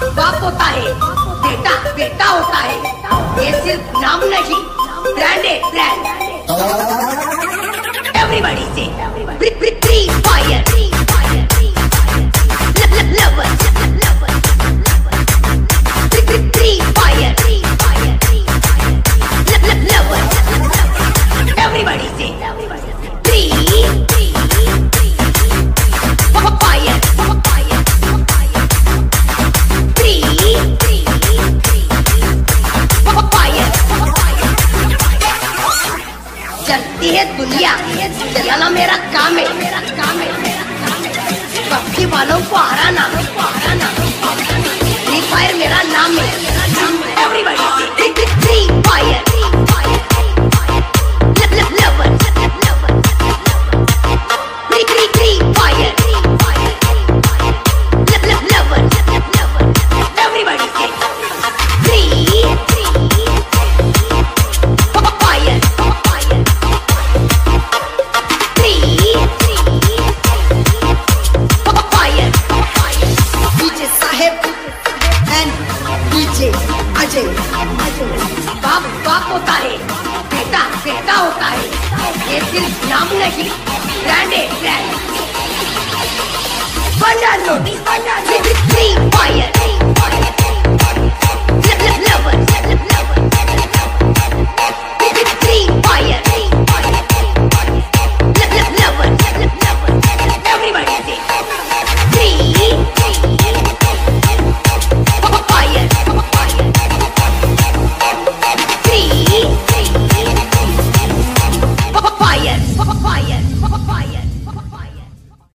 बाप होता है, बेटा बेटा होता है। ये सिर्फ नाम नहीं, ब्रांड है ब्रांड। एवरीबॉडी से free fire lover free fire lover. Everybody से फ्री फायर चलती है दुनिया, चलाना मेरा काम है, मेरा काम है। पबजी वालों को हराना, फ्री फायर मेरा नाम है। Everybody free fire lover free fire lover. Everybody से फ्री फायर अजय। बाप बाप होता है, बेटा बेटा होता है। ये सिर्फ नाम नहीं, ब्रांड है ब्रांड। Free fire